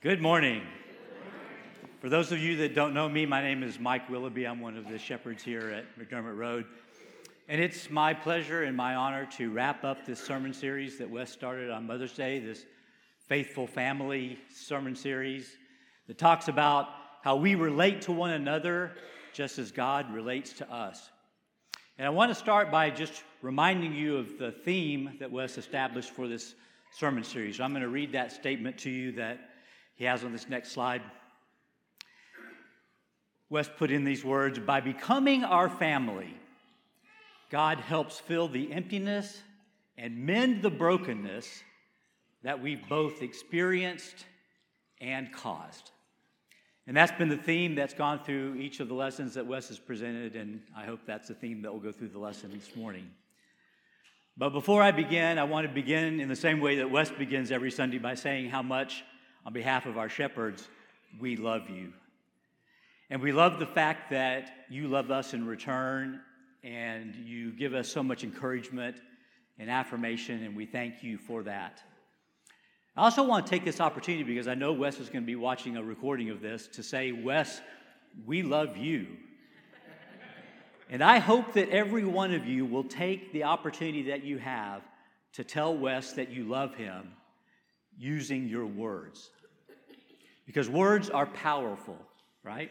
Good morning. For those of you that don't know me, my name is Mike Willoughby. I'm one of the shepherds here at McDermott Road. And it's my pleasure and my honor to wrap up this sermon series that Wes started on Mother's Day, this Faithful Family sermon series that talks about how we relate to one another just as God relates to us. And I want to start by just reminding you of the theme that Wes established for this sermon series. So I'm going to read that statement to you that he has on this next slide. Wes put in these words: by becoming our family, God helps fill the emptiness and mend the brokenness that we've both experienced and caused. And that's been the theme that's gone through each of the lessons that Wes has presented, and I hope that's the theme that will go through the lesson this morning. But before I begin, I want to begin in the same way that Wes begins every Sunday by saying how much, on behalf of our shepherds, we love you. And we love the fact that you love us in return, and you give us so much encouragement and affirmation, and we thank you for that. I also want to take this opportunity, because I know Wes is going to be watching a recording of this, to say, Wes, we love you. And I hope that every one of you will take the opportunity that you have to tell Wes that you love him using your words. Because words are powerful, right?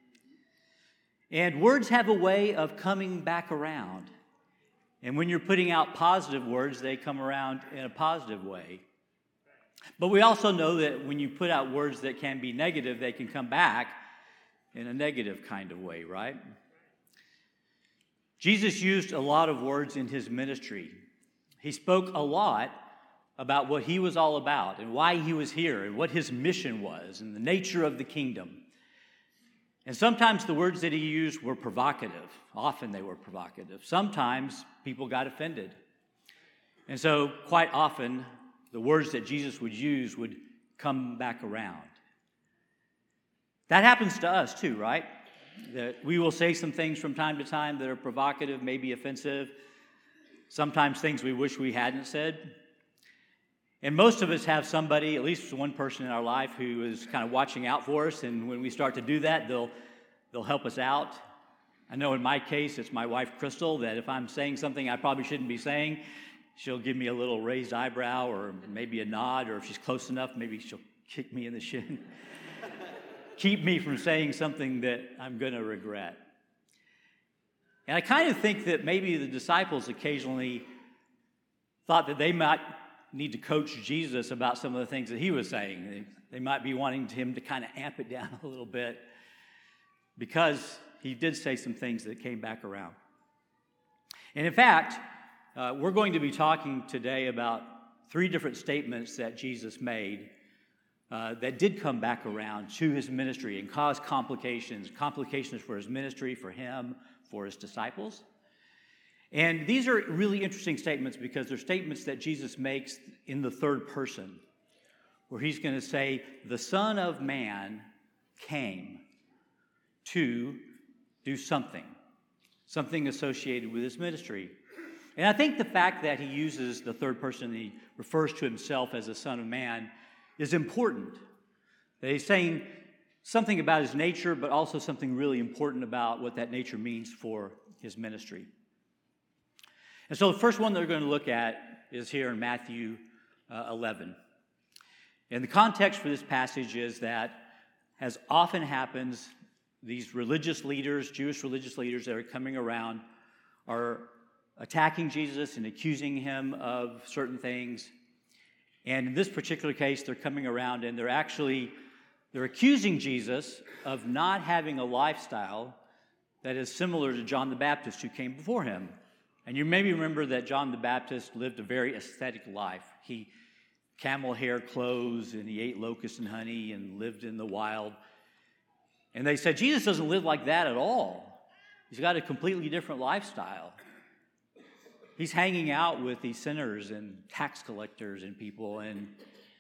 And words have a way of coming back around. And when you're putting out positive words, they come around in a positive way. But we also know that when you put out words that can be negative, they can come back in a negative kind of way, right? Jesus used a lot of words in his ministry. He spoke a lot about what he was all about and why he was here and what his mission was and the nature of the kingdom. And sometimes the words that he used were provocative. Often they were provocative. Sometimes people got offended. And so quite often the words that Jesus would use would come back around. That happens to us too, right? That we will say some things from time to time that are provocative, maybe offensive. Sometimes things we wish we hadn't said. And most of us have somebody, at least one person in our life, who is kind of watching out for us. And when we start to do that, they'll help us out. I know in my case, it's my wife, Crystal, that if I'm saying something I probably shouldn't be saying, she'll give me a little raised eyebrow or maybe a nod, or if she's close enough, maybe she'll kick me in the shin. Keep me from saying something that I'm going to regret. And I kind of think that maybe the disciples occasionally thought that they might need to coach Jesus about some of the things that he was saying. They might be wanting him to kind of amp it down a little bit, because he did say some things that came back around. And in fact, we're going to be talking today about 3 different statements that Jesus made that did come back around to his ministry and cause complications for his ministry, for him, for his disciples. And these are really interesting statements because they're statements that Jesus makes in the third person, where he's going to say, the Son of Man came to do something associated with his ministry. And I think the fact that he uses the third person and he refers to himself as the Son of Man is important. That he's saying something about his nature, but also something really important about what that nature means for his ministry. And so the first one that we're going to look at is here in Matthew 11. And the context for this passage is that, as often happens, these religious leaders, Jewish religious leaders that are coming around, are attacking Jesus and accusing him of certain things. And in this particular case, they're coming around and they're accusing Jesus of not having a lifestyle that is similar to John the Baptist, who came before him. And you maybe remember that John the Baptist lived a very ascetic life. He camel hair clothes, and he ate locusts and honey and lived in the wild. And they said, Jesus doesn't live like that at all. He's got a completely different lifestyle. He's hanging out with these sinners and tax collectors and people, and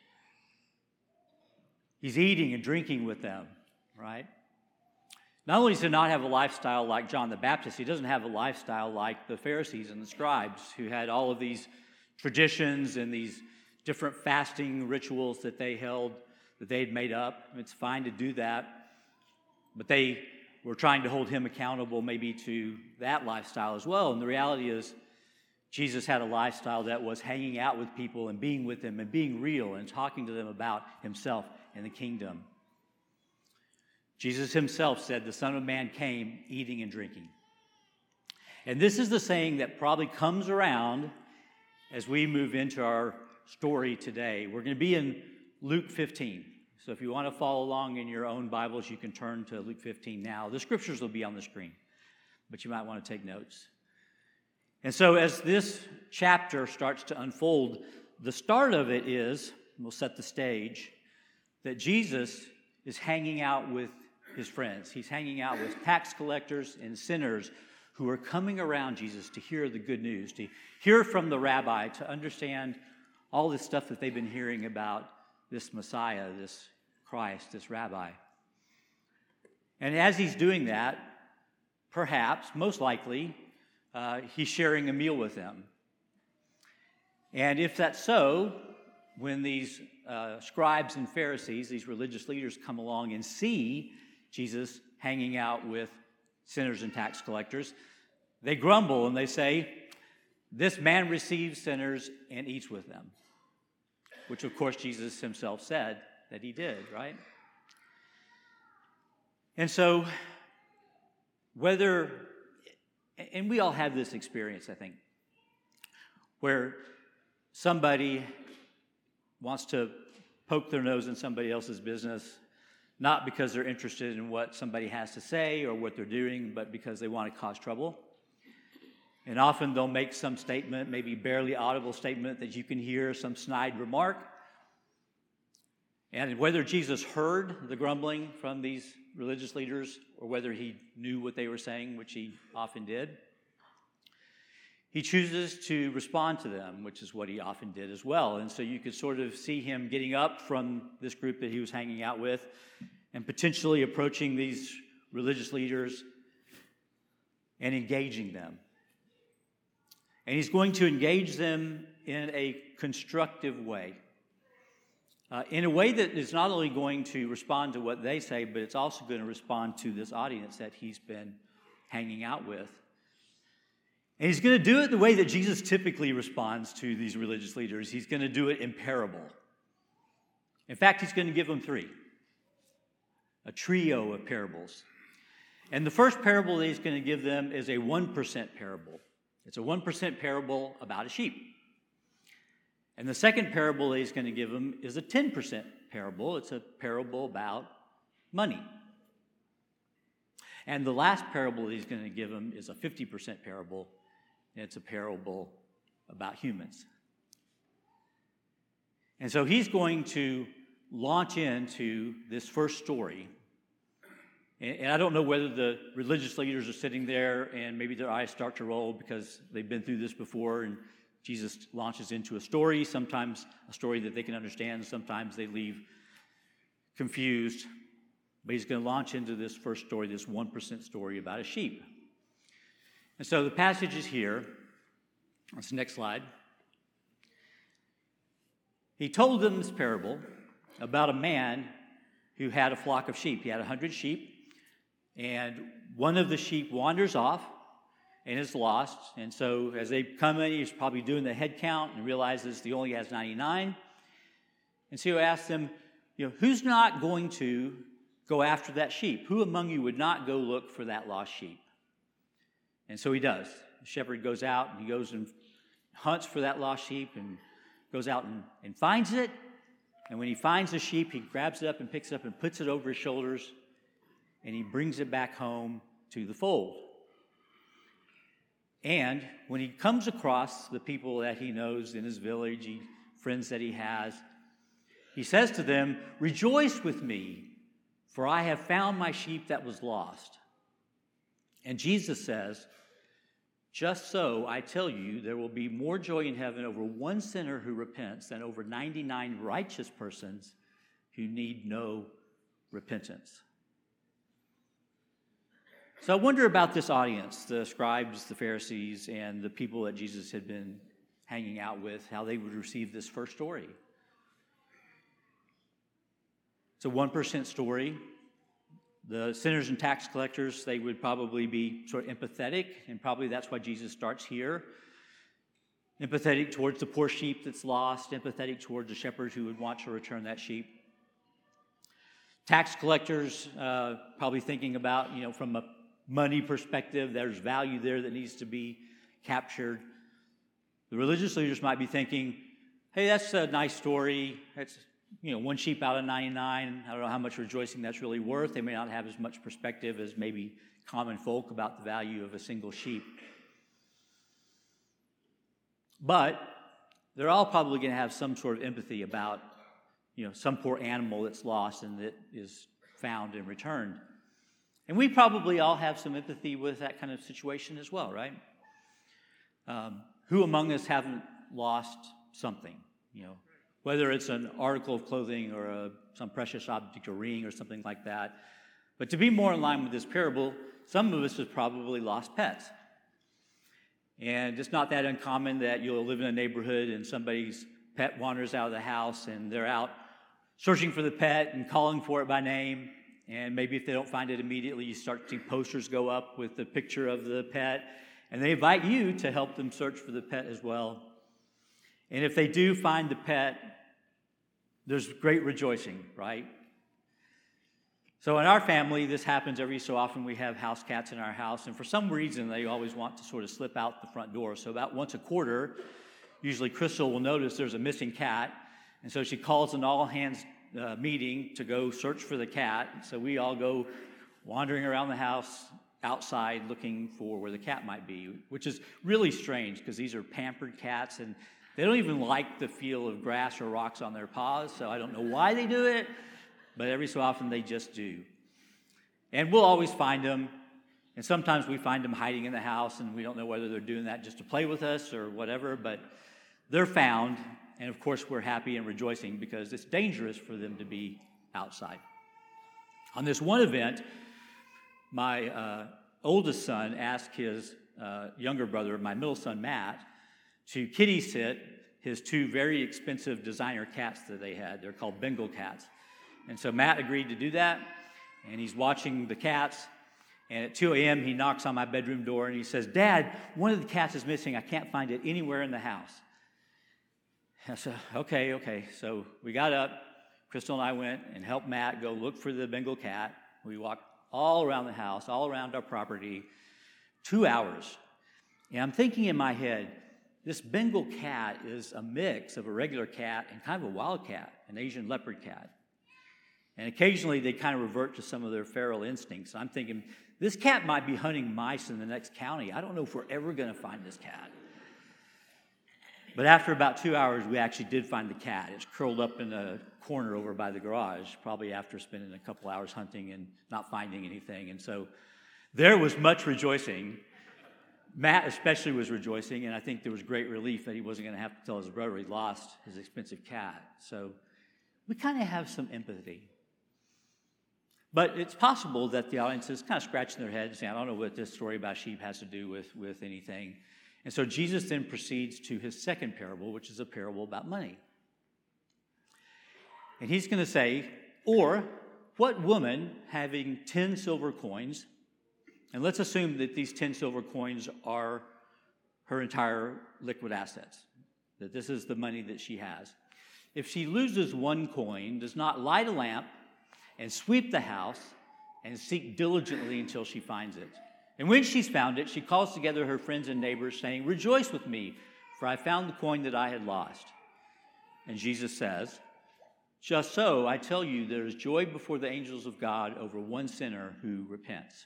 he's eating and drinking with them, right? Not only does he not have a lifestyle like John the Baptist, he doesn't have a lifestyle like the Pharisees and the scribes, who had all of these traditions and these different fasting rituals that they held that they had made up. It's fine to do that, but they were trying to hold him accountable maybe to that lifestyle as well. And the reality is, Jesus had a lifestyle that was hanging out with people and being with them and being real and talking to them about himself and the kingdom. Jesus himself said, "The Son of Man came eating and drinking." And this is the saying that probably comes around as we move into our story today. We're going to be in Luke 15. So if you want to follow along in your own Bibles, you can turn to Luke 15 now. The scriptures will be on the screen, but you might want to take notes. And so as this chapter starts to unfold, the start of it is, we'll set the stage, that Jesus is hanging out with his friends. He's hanging out with tax collectors and sinners who are coming around Jesus to hear the good news, to hear from the rabbi, to understand all this stuff that they've been hearing about this Messiah, this Christ, this rabbi. And as he's doing that, perhaps, most likely, he's sharing a meal with them. And if that's so, when these scribes and Pharisees, these religious leaders, come along and see Jesus hanging out with sinners and tax collectors, they grumble and they say, "This man receives sinners and eats with them," which of course Jesus himself said that he did, right? And so and we all have this experience, I think, where somebody wants to poke their nose in somebody else's business, not because they're interested in what somebody has to say or what they're doing, but because they want to cause trouble. And often they'll make some statement, maybe barely audible statement that you can hear, some snide remark. And whether Jesus heard the grumbling from these religious leaders or whether he knew what they were saying, which he often did, he chooses to respond to them, which is what he often did as well. And so you could sort of see him getting up from this group that he was hanging out with and potentially approaching these religious leaders and engaging them. And he's going to engage them in a constructive way. In a way that is not only going to respond to what they say, but it's also going to respond to this audience that he's been hanging out with. And he's going to do it the way that Jesus typically responds to these religious leaders. He's going to do it in parable. In fact, he's going to give them three, a trio of parables. And the first parable that he's going to give them is a 1% parable. It's a 1% parable about a sheep. And the second parable that he's going to give them is a 10% parable. It's a parable about money. And the last parable that he's going to give them is a 50% parable, and it's a parable about humans. And so he's going to launch into this first story. And I don't know whether the religious leaders are sitting there and maybe their eyes start to roll because they've been through this before, and Jesus launches into a story, sometimes a story that they can understand, sometimes they leave confused. But he's going to launch into this first story, this 1% story about a sheep. And so the passage is here. That's the next slide. He told them this parable about a man who had a flock of sheep. He had 100 sheep, and one of the sheep wanders off and is lost. And so as they come in, he's probably doing the head count and realizes he only has 99. And so he asks them, who's not going to go after that sheep? Who among you would not go look for that lost sheep? And so he does. The shepherd goes out and he goes and hunts for that lost sheep and goes out and finds it. And when he finds the sheep, he grabs it up and picks it up and puts it over his shoulders, and he brings it back home to the fold. And when he comes across the people that he knows in his village, friends that he has, he says to them, "Rejoice with me, for I have found my sheep that was lost." And Jesus says, "Just so, I tell you, there will be more joy in heaven over one sinner who repents than over 99 righteous persons who need no repentance." So I wonder about this audience, the scribes, the Pharisees, and the people that Jesus had been hanging out with, how they would receive this first story. It's a 1% story. The sinners and tax collectors, they would probably be sort of empathetic, and probably that's why Jesus starts here. Empathetic towards the poor sheep that's lost, empathetic towards the shepherd who would want to return that sheep. Tax collectors, probably thinking about, from a money perspective, there's value there that needs to be captured. The religious leaders might be thinking, hey, that's a nice story. That's, one sheep out of 99. I don't know how much rejoicing that's really worth. They may not have as much perspective as maybe common folk about the value of a single sheep. But they're all probably going to have some sort of empathy about, some poor animal that's lost and that is found and returned. And we probably all have some empathy with that kind of situation as well, right? Who among us haven't lost something, whether it's an article of clothing or some precious object, a ring or something like that. But to be more in line with this parable, some of us have probably lost pets. And it's not that uncommon that you'll live in a neighborhood and somebody's pet wanders out of the house and they're out searching for the pet and calling for it by name. And maybe if they don't find it immediately, you start to see posters go up with the picture of the pet. And they invite you to help them search for the pet as well. And if they do find the pet, there's great rejoicing, right? So in our family, this happens every so often. We have house cats in our house, and for some reason, they always want to sort of slip out the front door. So about once a quarter, usually Crystal will notice there's a missing cat, and so she calls an all-hands meeting to go search for the cat. So we all go wandering around the house outside looking for where the cat might be, which is really strange because these are pampered cats, and they don't even like the feel of grass or rocks on their paws, so I don't know why they do it. But every so often they just do. And we'll always find them. And sometimes we find them hiding in the house, and we don't know whether they're doing that just to play with us or whatever, but they're found. And of course, we're happy and rejoicing because it's dangerous for them to be outside. On this one event, my oldest son asked his younger brother, my middle son, Matt, to kitty sit his two very expensive designer cats that they had. They're called Bengal cats. And so Matt agreed to do that, and he's watching the cats, and at 2 a.m. he knocks on my bedroom door, and he says, Dad, one of the cats is missing. I can't find it anywhere in the house. And I said, okay. So we got up. Crystal and I went and helped Matt go look for the Bengal cat. We walked all around the house, all around our property, 2 hours. And I'm thinking in my head, this Bengal cat is a mix of a regular cat and kind of a wild cat, an Asian leopard cat. And occasionally they kind of revert to some of their feral instincts. I'm thinking, this cat might be hunting mice in the next county. I don't know if we're ever going to find this cat. But after about 2 hours, we actually did find the cat. It's curled up in a corner over by the garage, probably after spending a couple hours hunting and not finding anything. And so there was much rejoicing. Matt especially was rejoicing, and I think there was great relief that he wasn't going to have to tell his brother he lost his expensive cat. So we kind of have some empathy. But it's possible that the audience is kind of scratching their head and saying, I don't know what this story about sheep has to do with anything. And so Jesus then proceeds to his second parable, which is a parable about money. And he's going to say, or what woman having 10 silver coins, and let's assume that these 10 silver coins are her entire liquid assets, that this is the money that she has. If she loses one coin, does not light a lamp and sweep the house and seek diligently until she finds it. And when she's found it, she calls together her friends and neighbors, saying, Rejoice with me, for I found the coin that I had lost. And Jesus says, Just so, I tell you, there is joy before the angels of God over one sinner who repents.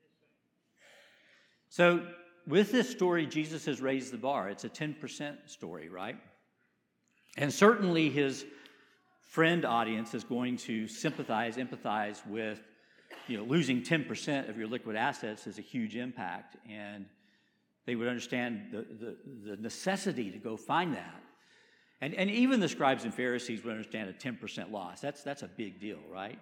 So with this story, Jesus has raised the bar. It's a 10% story, right? And certainly his friend audience is going to empathize with, losing 10% of your liquid assets is a huge impact, and they would understand the necessity to go find that. And even the scribes and Pharisees would understand a 10% loss. That's a big deal, right?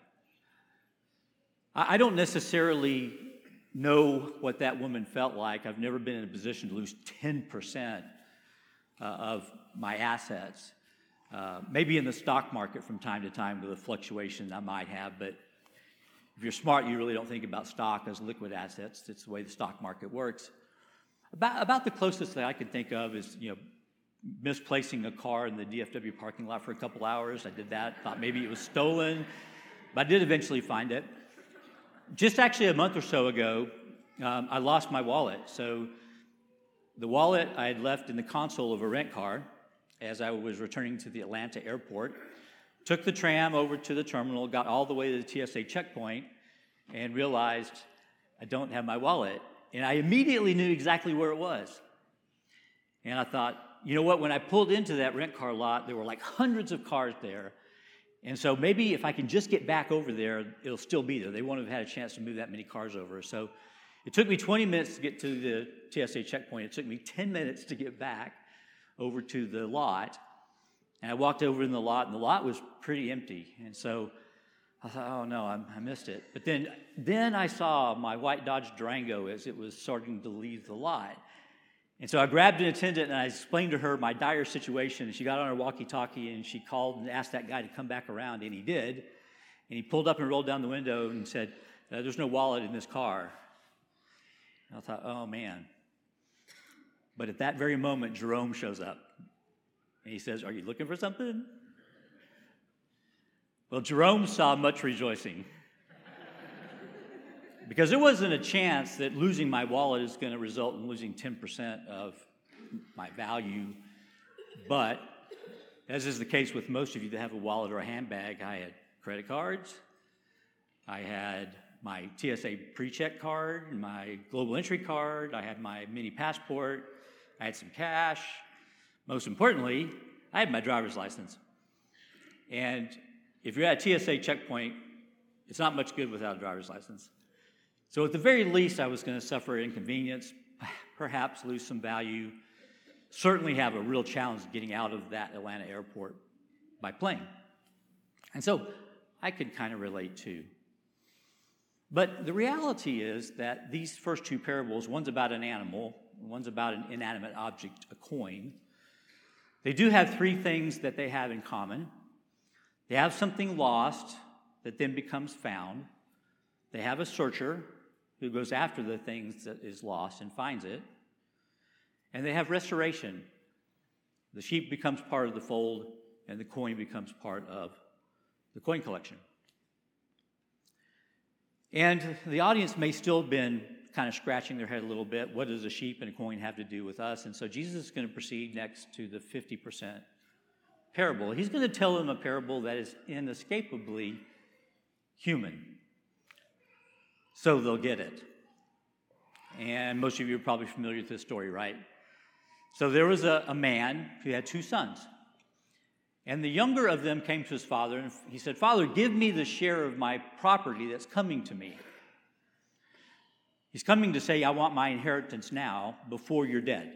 I don't necessarily know what that woman felt like. I've never been in a position to lose 10% of my assets. maybe in the stock market from time to time with a fluctuation I might have, but if you're smart, you really don't think about stock as liquid assets. It's the way the stock market works. About the closest thing I could think of is, misplacing a car in the DFW parking lot for a couple hours. I did that, thought maybe it was stolen, but I did eventually find it. Just actually a month or so ago, I lost my wallet. So the wallet I had left in the console of a rent car as I was returning to the Atlanta airport, took the tram over to the terminal, got all the way to the TSA checkpoint, and realized I don't have my wallet. And I immediately knew exactly where it was. And I thought, you know what, when I pulled into that rent car lot, there were like hundreds of cars there. And so maybe if I can just get back over there, it'll still be there. They won't have had a chance to move that many cars over. So it took me 20 minutes to get to the TSA checkpoint. It took me 10 minutes to get back over to the lot. And I walked over in the lot, and the lot was pretty empty. And so I thought, oh no, I missed it. But then I saw my white Dodge Durango as it was starting to leave the lot. And so I grabbed an attendant and I explained to her my dire situation. And she got on her walkie-talkie and she called and asked that guy to come back around, and he did. And he pulled up and rolled down the window and said, there's no wallet in this car. And I thought, oh man. But at that very moment, Jerome shows up. And he says, are you looking for something? Well, Jerome saw much rejoicing. Because there wasn't a chance that losing my wallet is going to result in losing 10% of my value. But, as is the case with most of you that have a wallet or a handbag, I had credit cards, I had my TSA pre-check card, my global entry card, I had my mini passport, I had some cash. Most importantly, I had my driver's license. And if you're at a TSA checkpoint, it's not much good without a driver's license. So at the very least, I was going to suffer inconvenience, perhaps lose some value, certainly have a real challenge getting out of that Atlanta airport by plane. And so I could kind of relate too. But the reality is that these first two parables, one's about an animal, one's about an inanimate object, a coin. They do have three things that they have in common. They have something lost that then becomes found. They have a searcher who goes after the things that is lost and finds it. And they have restoration. The sheep becomes part of the fold, and the coin becomes part of the coin collection. And the audience may still have been kind of scratching their head a little bit. What does a sheep and a coin have to do with us? And so Jesus is going to proceed next to the 50% parable. He's going to tell them a parable that is inescapably human. So they'll get it. And most of you are probably familiar with this story, right? So there was a man who had two sons. And the younger of them came to his father, and he said, Father, give me the share of my property that's coming to me. He's coming to say, I want my inheritance now before you're dead.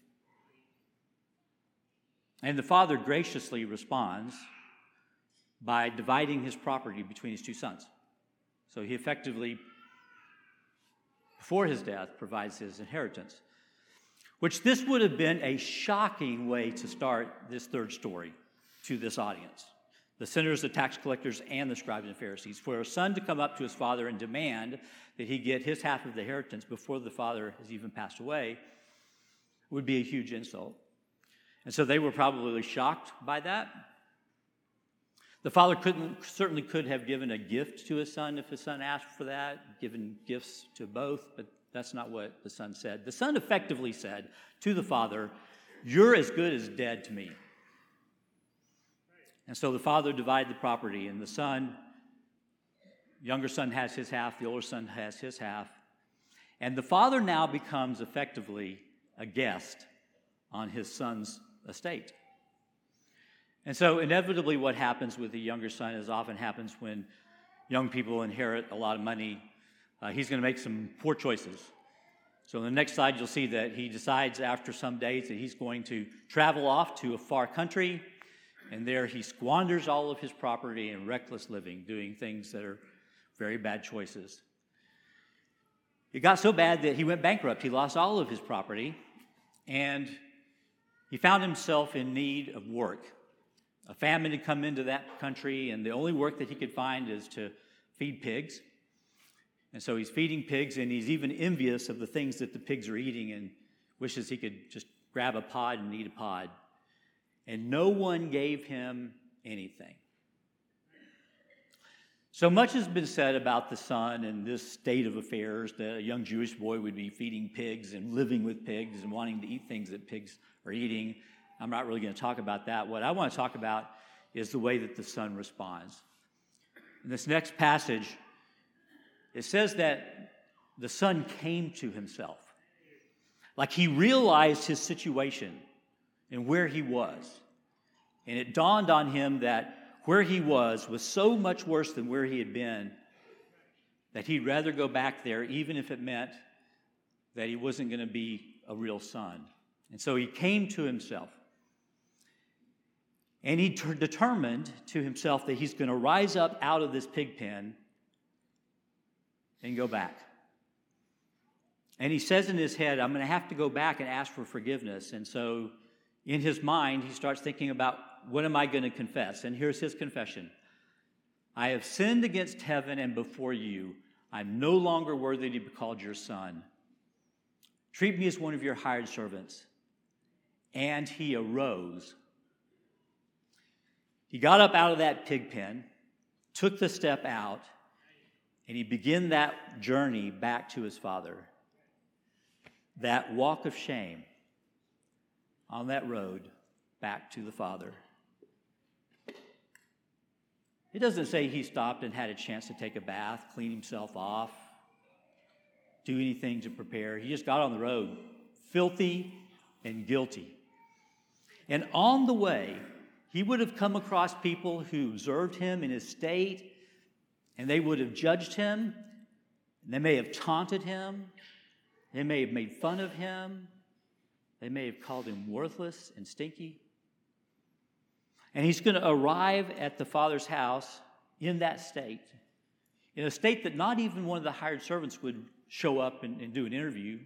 And the father graciously responds by dividing his property between his two sons. So he effectively, before his death, provides his inheritance, which this would have been a shocking way to start this third story to this audience, the sinners, the tax collectors, and the scribes and Pharisees. For a son to come up to his father and demand that he get his half of the inheritance before the father has even passed away would be a huge insult. And so they were probably shocked by that. The father certainly could have given a gift to his son if his son asked for that, given gifts to both, but that's not what the son said. The son effectively said to the father, you're as good as dead to me. And so the father divided the property, and the younger son has his half, the older son has his half. And the father now becomes effectively a guest on his son's estate. And so inevitably what happens with the younger son, as often happens when young people inherit a lot of money, he's going to make some poor choices. So on the next slide, you'll see that he decides after some days that he's going to travel off to a far country, and there he squanders all of his property in reckless living, doing things that are very bad choices. It got so bad that he went bankrupt. He lost all of his property, and he found himself in need of work. A famine had come into that country, and the only work that he could find is to feed pigs. And so he's feeding pigs, and he's even envious of the things that the pigs are eating and wishes he could just grab a pod and eat a pod. And no one gave him anything. So much has been said about the son and this state of affairs, that a young Jewish boy would be feeding pigs and living with pigs and wanting to eat things that pigs are eating. I'm not really going to talk about that. What I want to talk about is the way that the son responds. In this next passage, it says that the son came to himself. Like he realized his situation and where he was. And it dawned on him that where he was so much worse than where he had been, that he'd rather go back there, even if it meant that he wasn't going to be a real son. And so he came to himself. And he determined to himself that he's going to rise up out of this pig pen and go back. And he says in his head, I'm going to have to go back and ask for forgiveness. And so in his mind, he starts thinking about, what am I going to confess? And here's his confession. I have sinned against heaven and before you. I'm no longer worthy to be called your son. Treat me as one of your hired servants. And he arose. He got up out of that pig pen, took the step out, and he began that journey back to his father. That walk of shame on that road back to the Father. It doesn't say he stopped and had a chance to take a bath, clean himself off, do anything to prepare. He just got on the road, filthy and guilty. And on the way, he would have come across people who observed him in his state, and they would have judged him. They may have taunted him. They may have made fun of him. They may have called him worthless and stinky. And he's going to arrive at the Father's house in that state, in a state that not even one of the hired servants would show up and do an interview.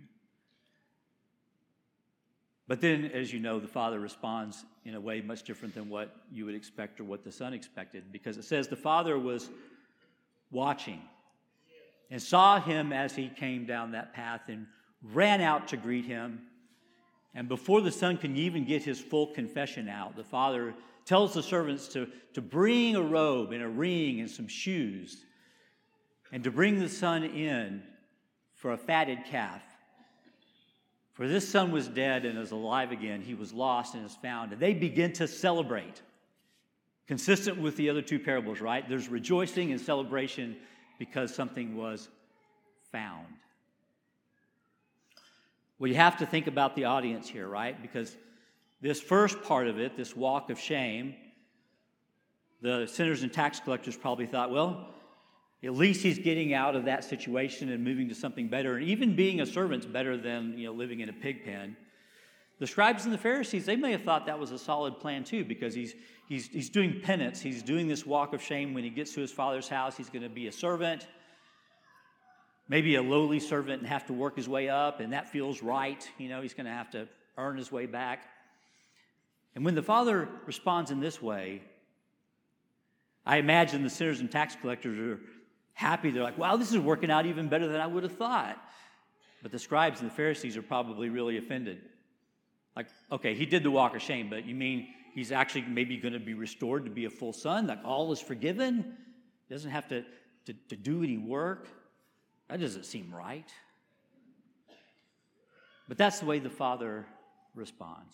But then, as you know, the Father responds in a way much different than what you would expect or what the Son expected, because it says the Father was watching and saw him as he came down that path and ran out to greet him. And before the son can even get his full confession out, the Father tells the servants to bring a robe and a ring and some shoes, and to bring the son in for a fatted calf. For this son was dead and is alive again. He was lost and is found. And they begin to celebrate, consistent with the other two parables, right? There's rejoicing and celebration because something was found. Well, you have to think about the audience here, right? Because this first part of it, this walk of shame, the sinners and tax collectors probably thought, well, at least he's getting out of that situation and moving to something better. And even being a servant's better than, living in a pig pen. The scribes and the Pharisees, they may have thought that was a solid plan too, because he's doing penance. He's doing this walk of shame. When he gets to his father's house, he's going to be a servant, maybe a lowly servant, and have to work his way up, and that feels right. He's going to have to earn his way back. And when the Father responds in this way, I imagine the sinners and tax collectors are happy. They're like, wow, this is working out even better than I would have thought. But the scribes and the Pharisees are probably really offended. Like, okay, he did the walk of shame, but you mean he's actually maybe going to be restored to be a full son? Like, all is forgiven? He doesn't have to do any work? That doesn't seem right. But that's the way the Father responds.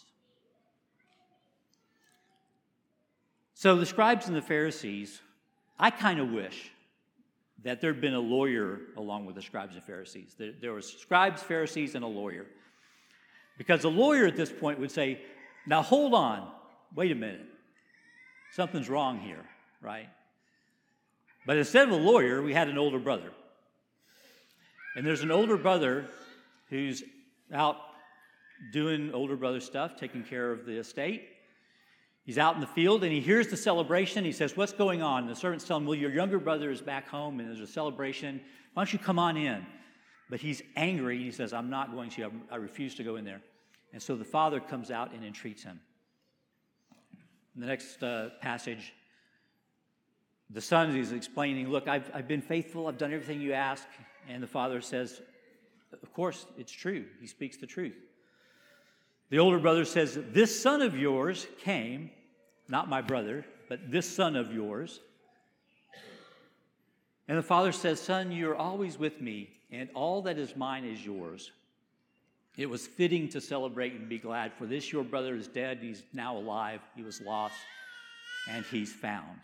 So the scribes and the Pharisees, I kind of wish that there'd been a lawyer along with the scribes and Pharisees. There was scribes, Pharisees, and a lawyer. Because a lawyer at this point would say, now hold on, wait a minute. Something's wrong here, right? But instead of a lawyer, we had an older brother. And there's an older brother who's out doing older brother stuff, taking care of the estate. He's out in the field, and he hears the celebration. He says, what's going on? And the servants tell him, well, your younger brother is back home, and there's a celebration. Why don't you come on in? But he's angry, and he says, I'm not going to. I refuse to go in there. And so the father comes out and entreats him. In the next passage, the son is explaining, look, I've been faithful, I've done everything you ask. And the father says, of course, it's true. He speaks the truth. The older brother says, this son of yours came, not my brother, but this son of yours. And the father says, son, you're always with me, and all that is mine is yours. It was fitting to celebrate and be glad, for this your brother is dead, he's now alive, he was lost, and he's found.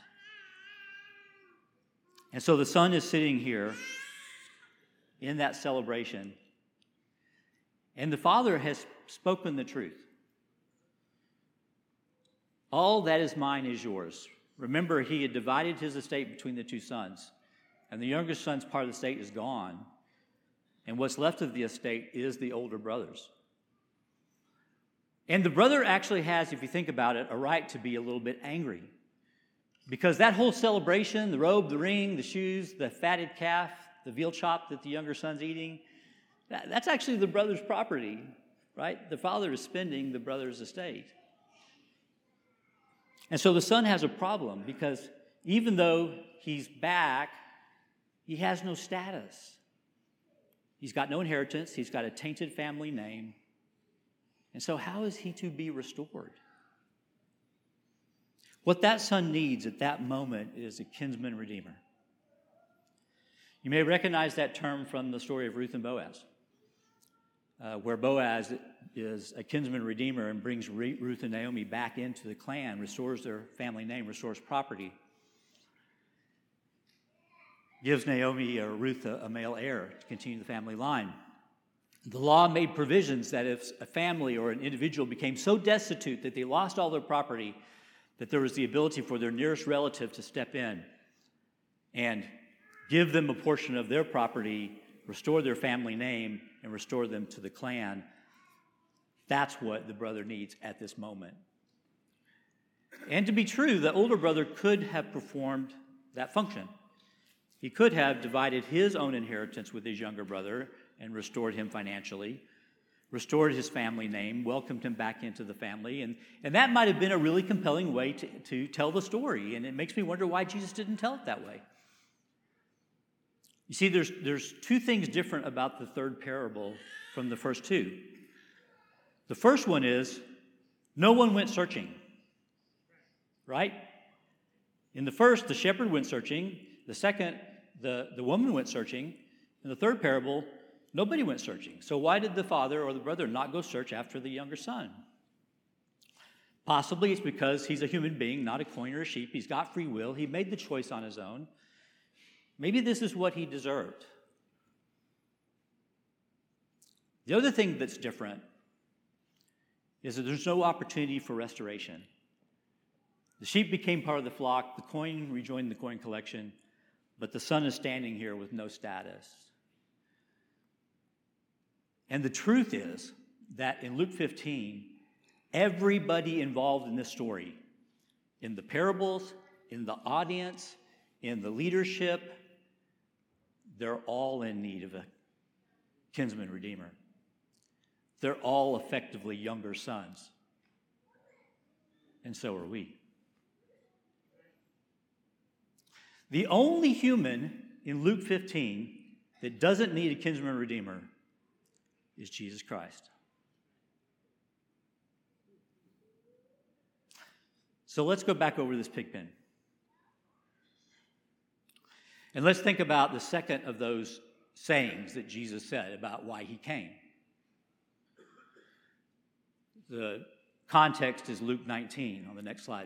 And so the son is sitting here in that celebration, and the father has spoken the truth. All that is mine is yours. Remember, he had divided his estate between the two sons, and the younger son's part of the estate is gone, and what's left of the estate is the older brother's. And the brother actually has, if you think about it, a right to be a little bit angry, because that whole celebration, the robe, the ring, the shoes, the fatted calf, the veal chop that the younger son's eating, that's actually the brother's property, right? The father is spending the brother's estate. And so the son has a problem, because even though he's back, he has no status. He's got no inheritance. He's got a tainted family name. And so how is he to be restored? What that son needs at that moment is a kinsman redeemer. You may recognize that term from the story of Ruth and Boaz, where Boaz is a kinsman redeemer and brings Ruth and Naomi back into the clan, restores their family name, restores property, gives Naomi or Ruth a male heir to continue the family line. The law made provisions that if a family or an individual became so destitute that they lost all their property, that there was the ability for their nearest relative to step in and give them a portion of their property, restore their family name, and restore them to the clan. That's what the brother needs at this moment. And to be true, the older brother could have performed that function. He could have divided his own inheritance with his younger brother and restored him financially, restored his family name, welcomed him back into the family, and that might have been a really compelling way to tell the story, and it makes me wonder why Jesus didn't tell it that way. You see, there's two things different about the third parable from the first two. The first one is, no one went searching, right? In the first, the shepherd went searching. The second, the woman went searching. In the third parable, nobody went searching. So why did the father or the brother not go search after the younger son? Possibly it's because he's a human being, not a coin or a sheep. He's got free will. He made the choice on his own. Maybe this is what he deserved. The other thing that's different is that there's no opportunity for restoration. The sheep became part of the flock. The coin rejoined the coin collection. But the son is standing here with no status. And the truth is that in Luke 15, everybody involved in this story, in the parables, in the audience, in the leadership, they're all in need of a kinsman redeemer. They're all effectively younger sons. And so are we. The only human in Luke 15 that doesn't need a kinsman redeemer is Jesus Christ. So let's go back over this pig pen. And let's think about the second of those sayings that Jesus said about why he came. The context is Luke 19 on the next slide.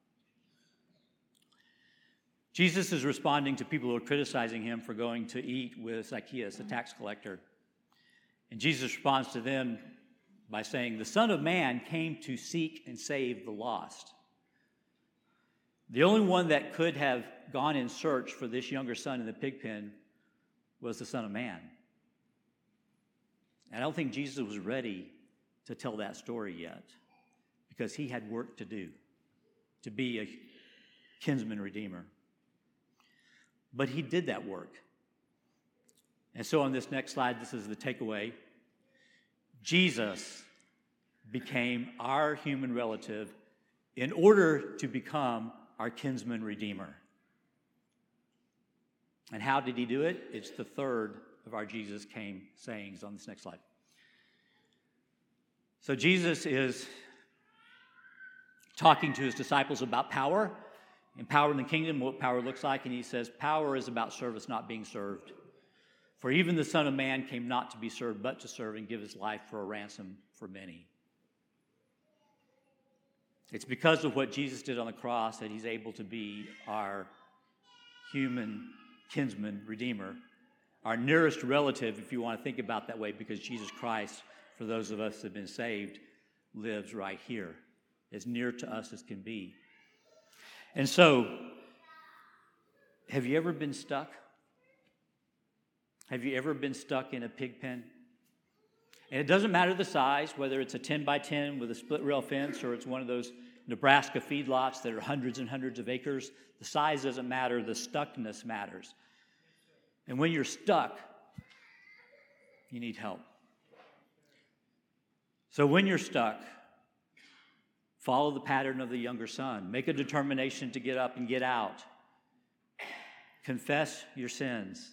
Jesus is responding to people who are criticizing him for going to eat with Zacchaeus, the tax collector. And Jesus responds to them by saying, the Son of Man came to seek and save the lost. The only one that could have gone in search for this younger son in the pig pen was the Son of Man. And I don't think Jesus was ready to tell that story yet, because he had work to do to be a kinsman redeemer. But he did that work. And so on this next slide, this is the takeaway. Jesus became our human relative in order to become our kinsman redeemer. And how did he do it? It's the third of our Jesus came sayings on this next slide. So Jesus is talking to his disciples about power and power in the kingdom, what power looks like. And he says, power is about service, not being served. For even the Son of Man came not to be served, but to serve and give his life for a ransom for many. It's because of what Jesus did on the cross that he's able to be our human kinsman redeemer, our nearest relative, if you want to think about it that way, because Jesus Christ, for those of us that have been saved, lives right here, as near to us as can be. And so, have you ever been stuck? Have you ever been stuck in a pig pen? And it doesn't matter the size, whether it's a 10 by 10 with a split rail fence or it's one of those Nebraska feedlots that are hundreds and hundreds of acres. The size doesn't matter, the stuckness matters. And when you're stuck, you need help. So when you're stuck, follow the pattern of the younger son. Make a determination to get up and get out. Confess your sins.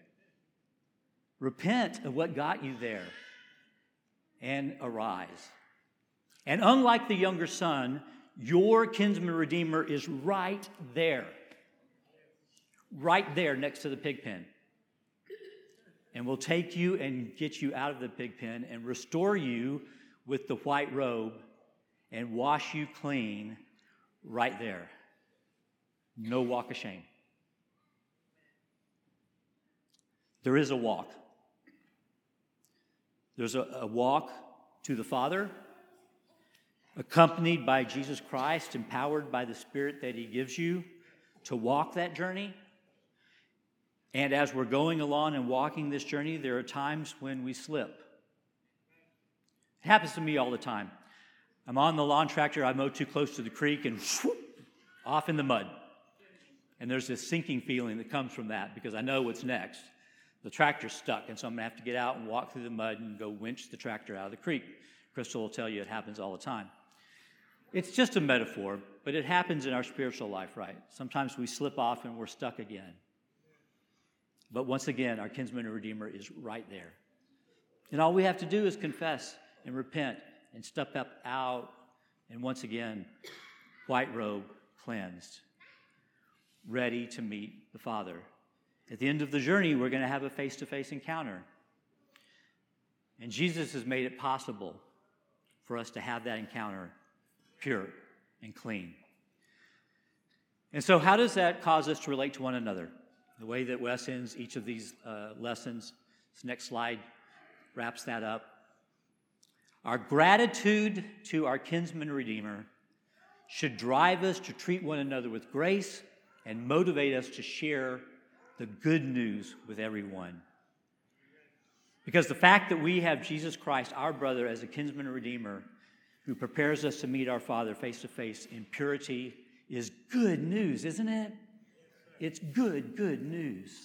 Repent of what got you there and arise. And unlike the younger son, your kinsman redeemer is right there next to the pig pen. And will take you and get you out of the pig pen and restore you with the white robe and wash you clean right there. No walk of shame. There is a walk. There's a walk to the Father, accompanied by Jesus Christ, empowered by the Spirit that he gives you to walk that journey. And as we're going along and walking this journey, there are times when we slip. It happens to me all the time. I'm on the lawn tractor, I mow too close to the creek, and whoop, off in the mud. And there's this sinking feeling that comes from that because I know what's next. The tractor's stuck, and so I'm going to have to get out and walk through the mud and go winch the tractor out of the creek. Crystal will tell you it happens all the time. It's just a metaphor, but it happens in our spiritual life, right? Sometimes we slip off and we're stuck again. But once again, our kinsman and redeemer is right there. And all we have to do is confess and repent and step up out, and once again, white robe cleansed, ready to meet the Father. At the end of the journey, we're going to have a face-to-face encounter. And Jesus has made it possible for us to have that encounter pure and clean. And so how does that cause us to relate to one another? The way that Wes ends each of these lessons, this next slide wraps that up. Our gratitude to our kinsman redeemer should drive us to treat one another with grace and motivate us to share the good news with everyone. Because the fact that we have Jesus Christ, our brother, as a kinsman redeemer who prepares us to meet our Father face to face in purity is good news, isn't it? It's good news.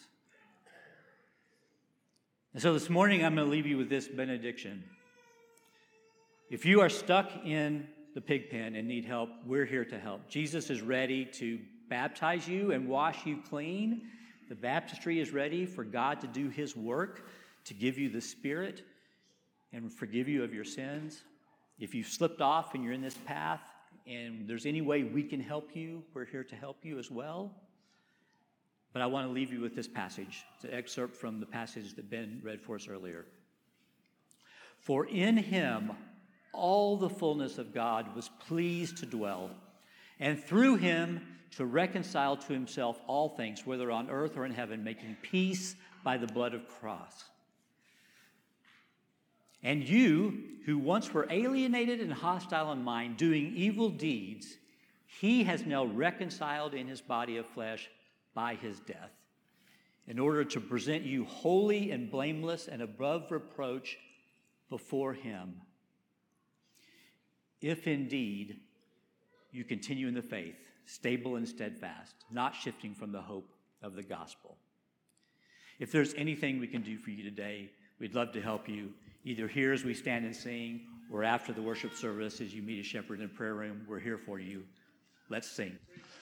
And so this morning I'm going to leave you with this benediction. If you are stuck in the pig pen and need help, we're here to help. Jesus is ready to baptize you and wash you clean. The baptistry is ready for God to do his work, to give you the Spirit and forgive you of your sins. If you've slipped off and you're in this path and there's any way we can help you, we're here to help you as well. But I want to leave you with this passage. It's an excerpt from the passage that Ben read for us earlier. For in him all the fullness of God was pleased to dwell, and through him to reconcile to himself all things, whether on earth or in heaven, making peace by the blood of cross. And you, who once were alienated and hostile in mind, doing evil deeds, he has now reconciled in his body of flesh by his death, in order to present you holy and blameless and above reproach before him. If indeed you continue in the faith, stable and steadfast, not shifting from the hope of the gospel. If there's anything we can do for you today, we'd love to help you, either here as we stand and sing, or after the worship service as you meet a shepherd in a prayer room, we're here for you. Let's sing.